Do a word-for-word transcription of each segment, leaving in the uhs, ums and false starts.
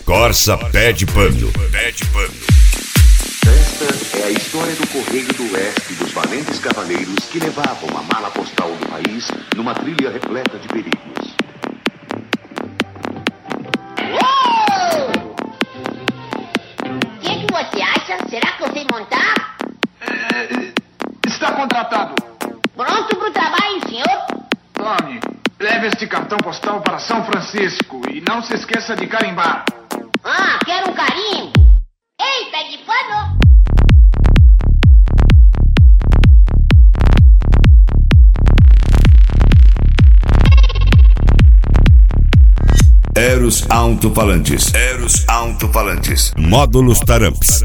Corsa pede pano. Pede pano. Esta é a história do Correio do Oeste dos valentes cavaleiros que levavam a mala postal do país numa trilha repleta de perigos. O que, que você acha? Será que eu sei montar? É, está contratado. Pronto pro trabalho, senhor? Tome, leve este cartão postal para São Francisco e não se esqueça de carimbar. Ah, quero um carimbo. Ei, pé de pano. Eros Alto-Falantes. Eros Alto-Falantes. Módulos Taramps.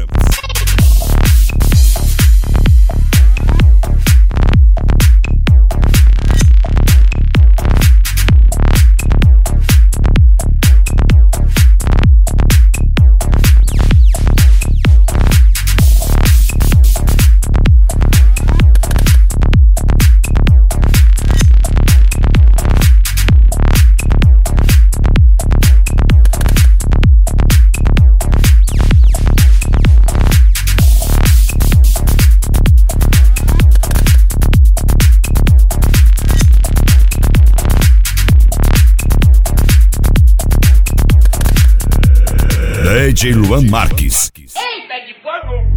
D J Luan Marques. Ei, pé de pano.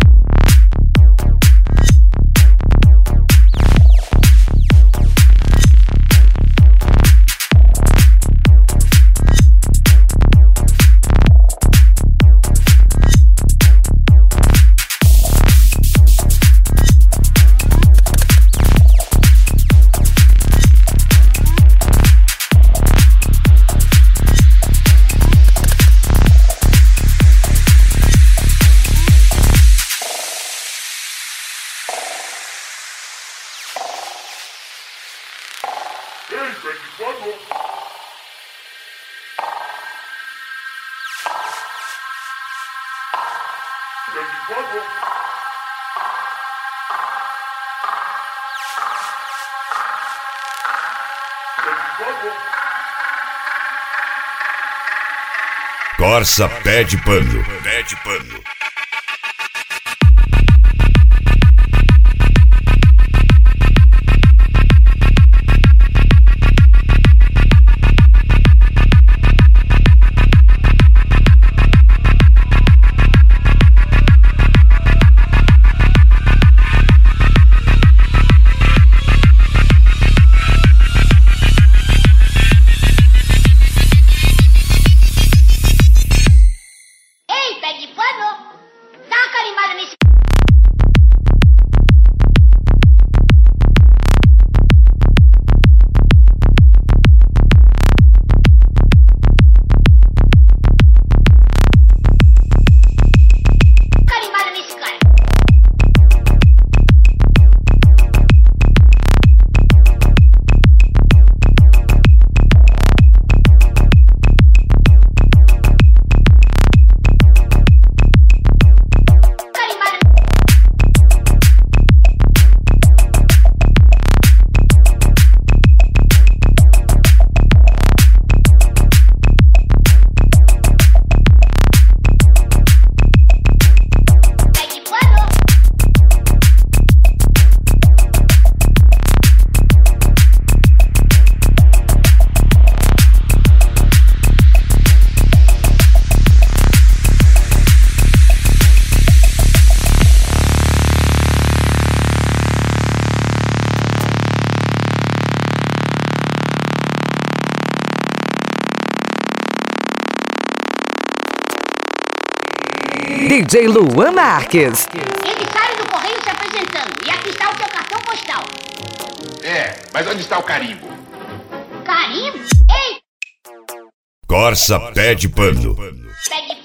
Corsa pede pano. Pede pano. D J Luan Marques. Emissário do Correio se apresentando. E aqui está o seu cartão postal. É, mas onde está o carimbo? Carimbo? Ei! Corsa pede pano. Pede